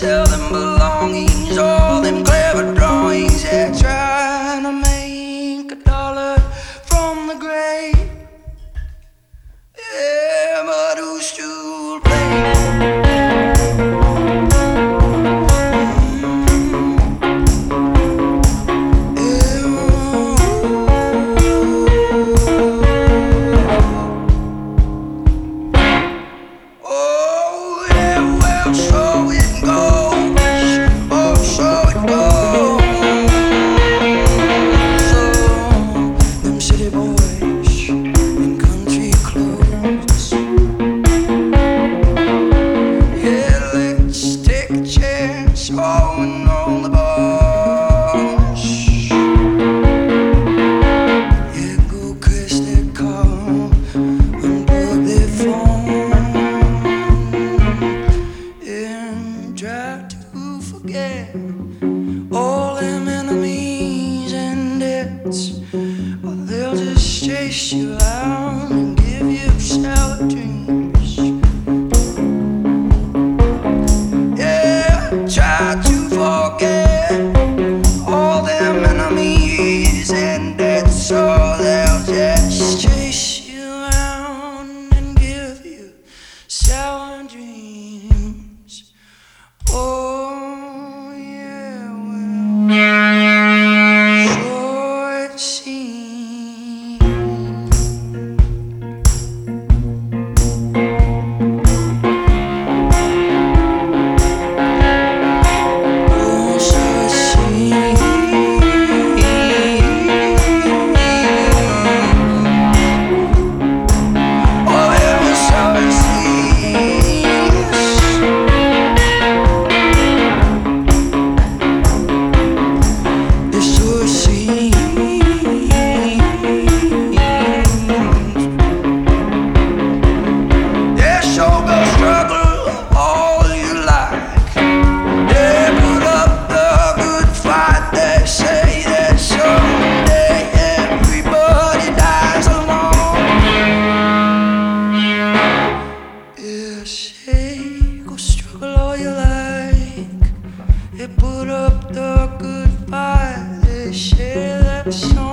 sell them belongings, all them clever drawings. Yeah, trying to make $1 from the grave. Yeah, but who's to blame? Showing all the boss. Yeah, go crash their car, unplug their phone, and try to forget all them enemies and debts. Or they'll just chase you out and give you sour dreams. Try to forget all them enemies and debts, so they'll just chase you around and give you sour dreams. Oh yeah, well, sure it seems. Go struggle all you like. They put up the good fight. They share that song.